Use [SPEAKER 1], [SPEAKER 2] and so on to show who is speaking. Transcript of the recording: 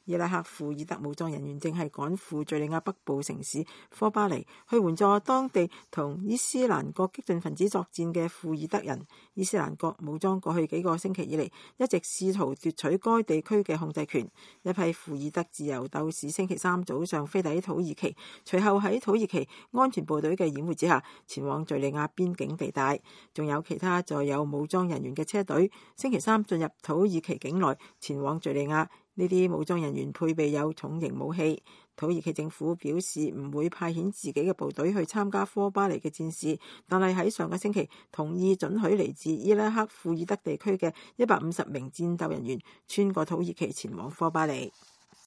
[SPEAKER 1] 伊拉克庫爾德武裝人員正係趕赴敘利亞北部城市科巴尼，去援助當地同伊斯蘭國激進分子作戰嘅庫爾德人。伊斯蘭國武裝過去幾個星期以嚟一直試圖奪取該地區嘅控制權。一批庫爾德自由鬥士星期三早上飛抵土耳其，隨後喺土耳其安全部隊嘅掩護之下前往敘利亞邊境地帶。仲有其他載有武裝人員嘅車隊星期三進入土耳其境內，前往敘利亞。呢啲武裝人員配備有重型武器。土耳其政府表示唔會派遣自己嘅部隊去參加科巴尼嘅戰事，但係喺上個星期同意准許嚟自伊拉克庫爾德地區嘅150名戰鬥人員穿過土耳其前往科巴尼。